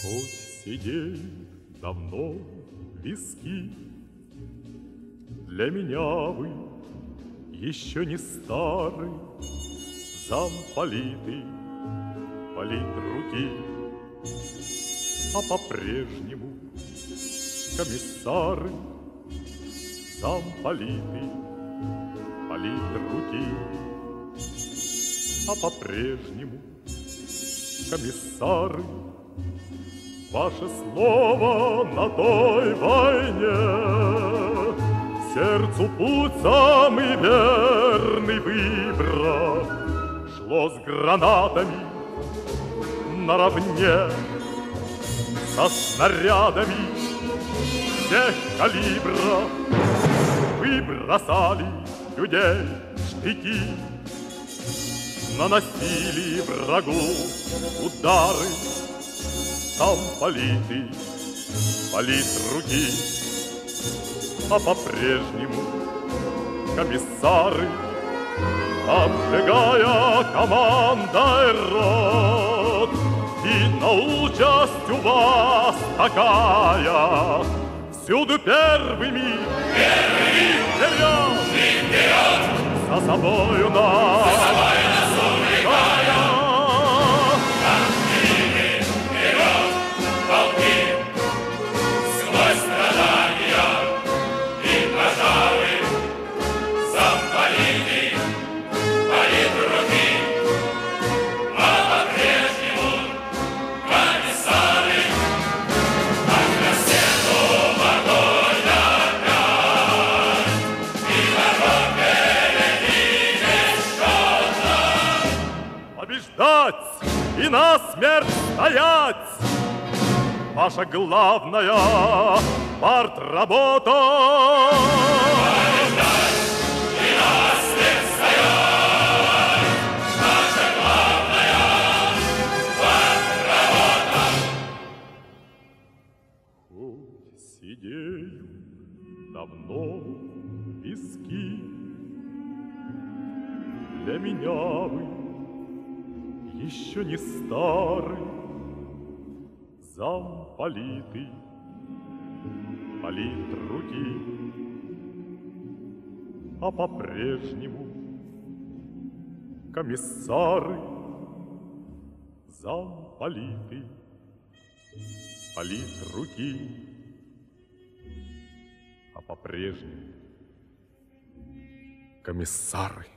Хоть сидеют давно виски, для меня вы еще не старый замполитый политруки, а по-прежнему комиссары замполитый политруки, а по-прежнему комиссары. Ваше слово на той войне, сердцу путь самый верный выбрав, шло с гранатами наравне, со снарядами всех калибров. Вы бросали людей в штыки, наносили врагу удары. Замполитый политруки, а по-прежнему комиссары, обжигая командой рот. И на участь у вас такая, всюду первыми вперед, за собою нас увлекая. Побеждать и насмерть стоять — ваша главная партработа. Побеждать и насмерть стоять — наша главная партработа. Хоть сидеют давно виски, для меня вы еще не старый замполитый политруки, а по-прежнему комиссары замполитый политруки, а по-прежнему комиссары.